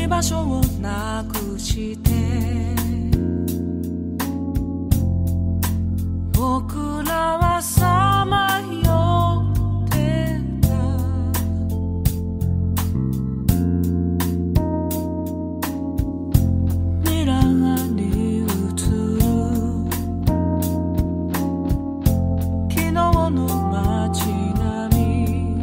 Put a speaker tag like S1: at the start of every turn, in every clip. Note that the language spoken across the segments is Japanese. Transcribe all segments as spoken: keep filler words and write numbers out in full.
S1: 場所をなくして僕らはさまよってたミラーに映る昨日の街並み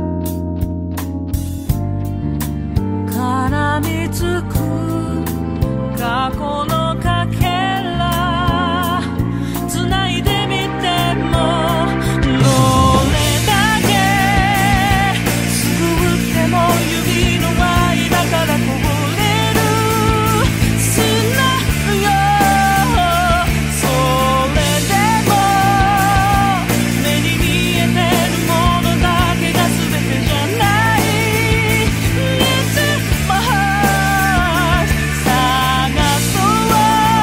S1: 絡みつく過去のかけら繋いでみてもどれだけすくっても指の間からこぼれる砂よそれでも目に見えてるものだけが全てじゃない It's my heart 探そう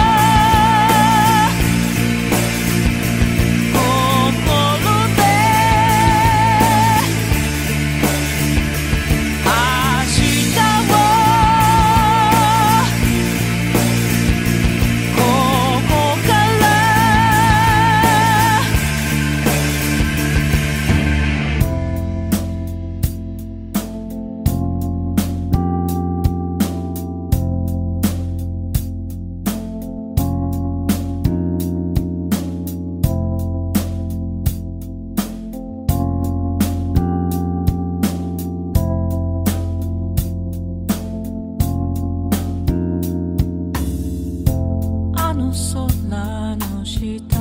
S1: 心で明日をここからあの空の下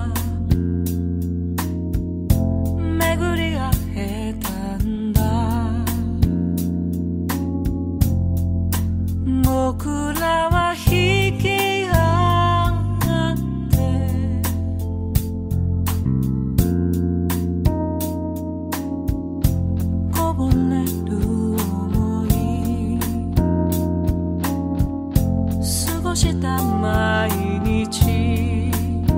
S1: 巡り合えたんだ僕らは引き合ってこぼれる想い過ごした毎日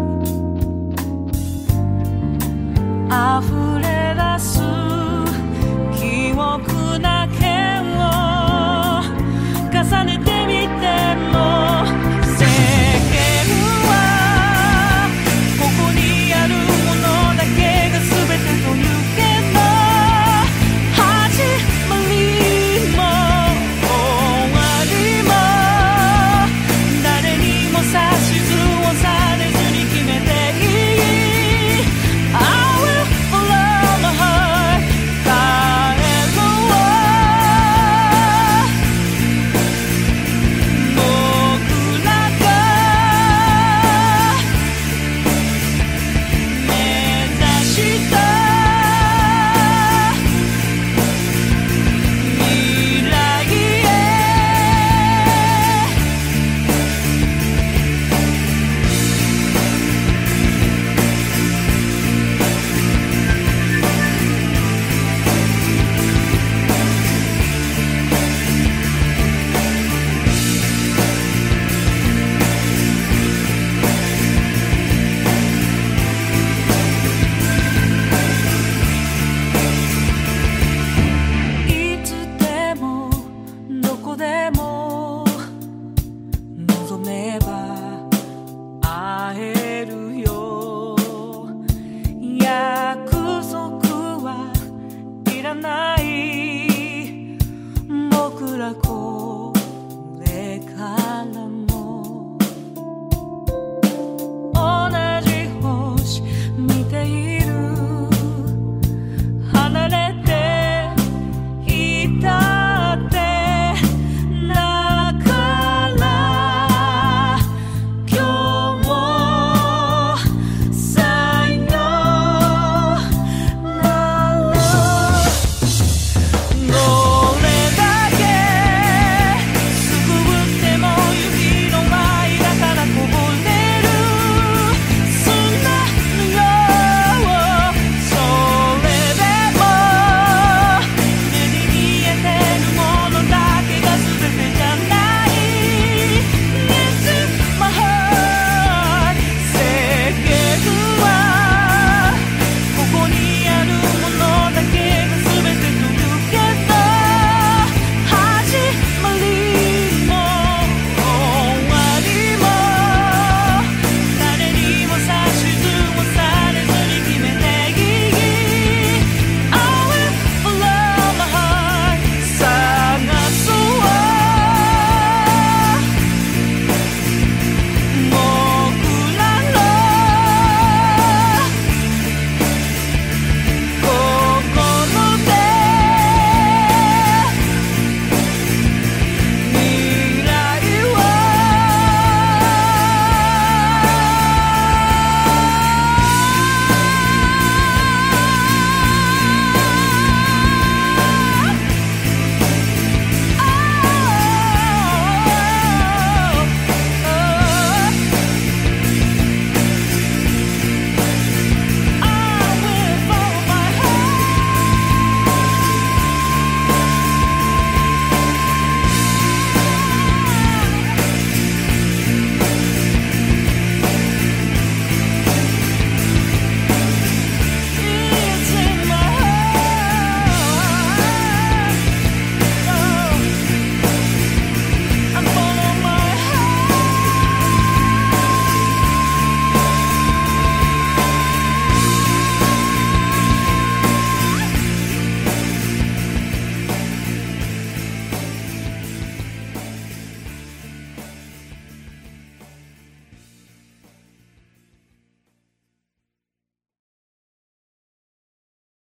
S1: 溢れ出す記憶だけを重ねてみても世間はここにあるものだけが全てというけど始まりも終わりも誰にも指図をされずに決めていい I will follow my heart 帰ろう僕らが目指した未来へいつでもどこで